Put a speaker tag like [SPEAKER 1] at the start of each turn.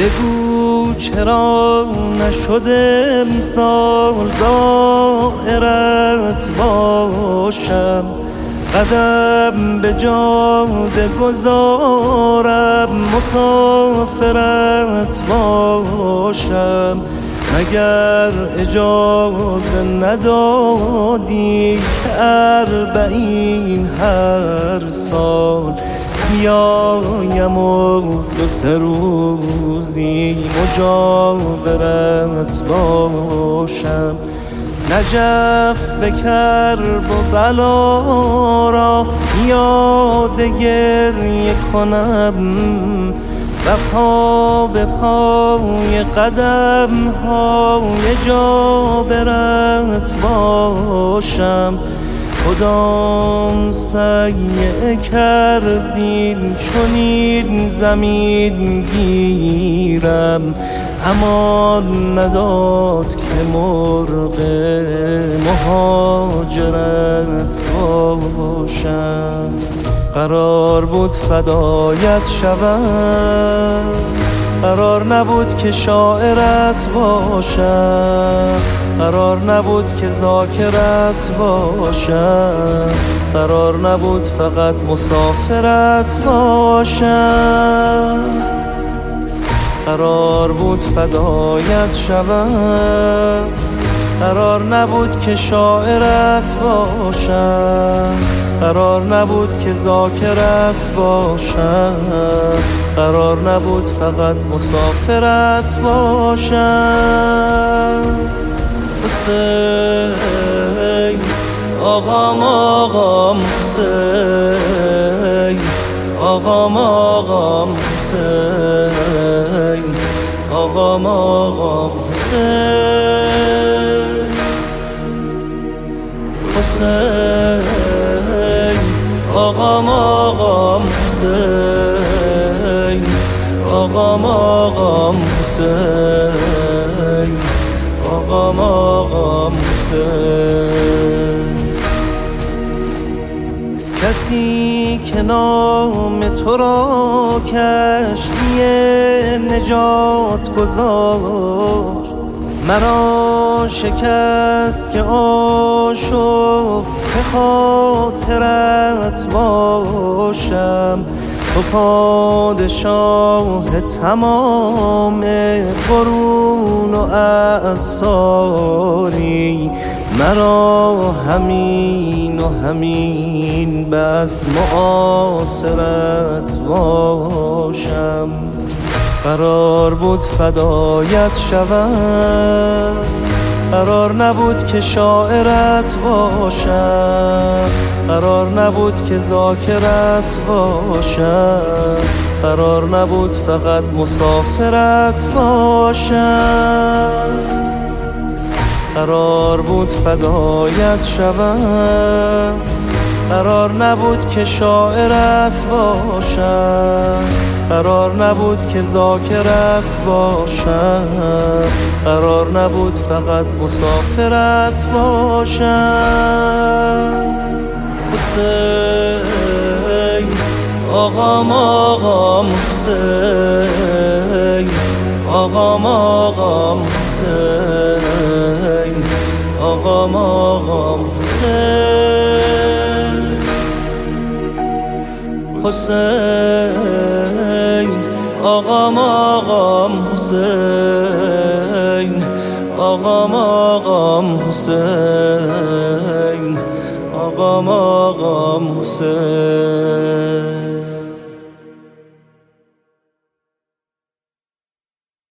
[SPEAKER 1] بگو چرا نشده امسال زائرت باشم، قدم به جاده گذارم مسافرت باشم. مگر اجازه ندادی که 40 هر سال بیایم و 2-3 روزی مجاورت باشم؟ نجف به کرب و بلا را یاد گریه کنم و پا به پای قدم های جابرت باشم. کدام سعی کردین چنین زمین گیرم، امان نداد که مرغ مهاجرت باشم. قرار بود فدایت شوم، قرار نبود که شاعرت باشم، قرار نبود که ذاکرت باشم، قرار نبود فقط مسافرت باشم. قرار بود فدایت شوم، قرار نبود که شاعرت باشم، قرار نبود که ذاکرت باشم، قرار نبود فقط مسافرت باشم. حسین آقام آقام حسین آقام آقام حسین آقام آقام حسین حسین آقام آقام حسین آقام آقام حسین آقام آقام حسین. کسی که نام تو را کشتی نجات گذاشت، مرا شکست که آشفته خاطرت باشم. تو پادشاه تمام قرون و اعصاری، مرا همین و همین بس معاصرت باشم. قرار بود فدایت شوم، قرار نبود که شاعرت باشم، قرار نبود که ذاکرت باشم، قرار نبود فقط مسافرت باشم. قرار بود فدایت شوم، قرار نبود که شاعرت باشم، قرار نبود که ذاکرت باشم، قرار نبود فقط مسافرت باشم. حسین آقام آقام حسین آقام آقام حسین آقام آقام حسین حسین آقام آقام حسین آقام آقام حسین آقام آقام حسین.